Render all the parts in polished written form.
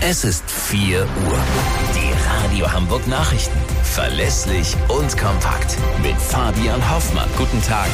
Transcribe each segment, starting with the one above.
Es ist 4 Uhr. Die Radio Hamburg Nachrichten. Verlässlich und kompakt. Mit Fabian Hoffmann. Guten Tag.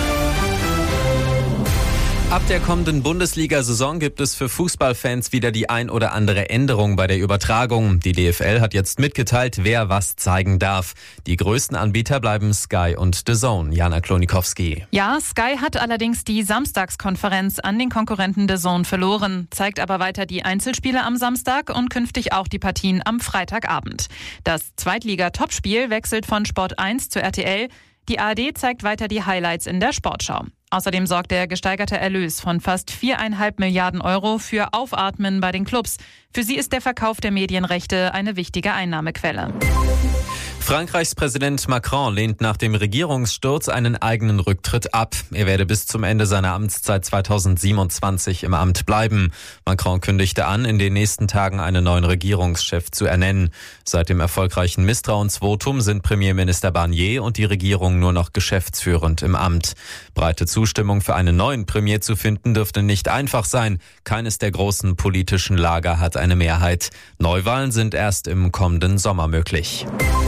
Ab der kommenden Bundesliga-Saison gibt es für Fußballfans wieder die ein oder andere Änderung bei der Übertragung. Die DFL hat jetzt mitgeteilt, wer was zeigen darf. Die größten Anbieter bleiben Sky und DAZN. Jana Klonikowski. Ja, Sky hat allerdings die Samstagskonferenz an den Konkurrenten DAZN verloren, zeigt aber weiter die Einzelspiele am Samstag und künftig auch die Partien am Freitagabend. Das Zweitliga-Topspiel wechselt von Sport 1 zu RTL. Die ARD zeigt weiter die Highlights in der Sportschau. Außerdem sorgt der gesteigerte Erlös von fast 4,5 Milliarden Euro für Aufatmen bei den Clubs. Für sie ist der Verkauf der Medienrechte eine wichtige Einnahmequelle. Frankreichs Präsident Macron lehnt nach dem Regierungssturz einen eigenen Rücktritt ab. Er werde bis zum Ende seiner Amtszeit 2027 im Amt bleiben. Macron kündigte an, in den nächsten Tagen einen neuen Regierungschef zu ernennen. Seit dem erfolgreichen Misstrauensvotum sind Premierminister Barnier und die Regierung nur noch geschäftsführend im Amt. Breite Zustimmung für einen neuen Premier zu finden, dürfte nicht einfach sein. Keines der großen politischen Lager hat eine Mehrheit. Neuwahlen sind erst im kommenden Sommer möglich.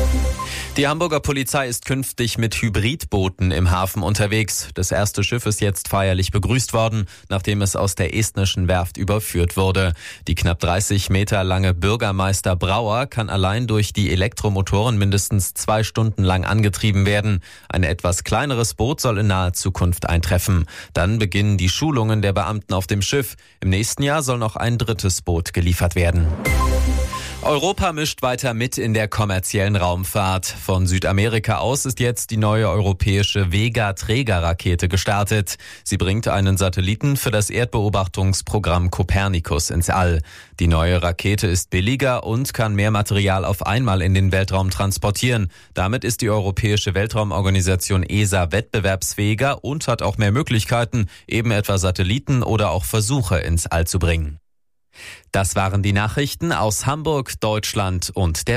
Die Hamburger Polizei ist künftig mit Hybridbooten im Hafen unterwegs. Das erste Schiff ist jetzt feierlich begrüßt worden, nachdem es aus der estnischen Werft überführt wurde. Die knapp 30 Meter lange Bürgermeister Brauer kann allein durch die Elektromotoren mindestens 2 Stunden lang angetrieben werden. Ein etwas kleineres Boot soll in naher Zukunft eintreffen. Dann beginnen die Schulungen der Beamten auf dem Schiff. Im nächsten Jahr soll noch ein drittes Boot geliefert werden. Europa mischt weiter mit in der kommerziellen Raumfahrt. Von Südamerika aus ist jetzt die neue europäische Vega-Trägerrakete gestartet. Sie bringt einen Satelliten für das Erdbeobachtungsprogramm Copernicus ins All. Die neue Rakete ist billiger und kann mehr Material auf einmal in den Weltraum transportieren. Damit ist die Europäische Weltraumorganisation ESA wettbewerbsfähiger und hat auch mehr Möglichkeiten, eben etwa Satelliten oder auch Versuche ins All zu bringen. Das waren die Nachrichten aus Hamburg, Deutschland und der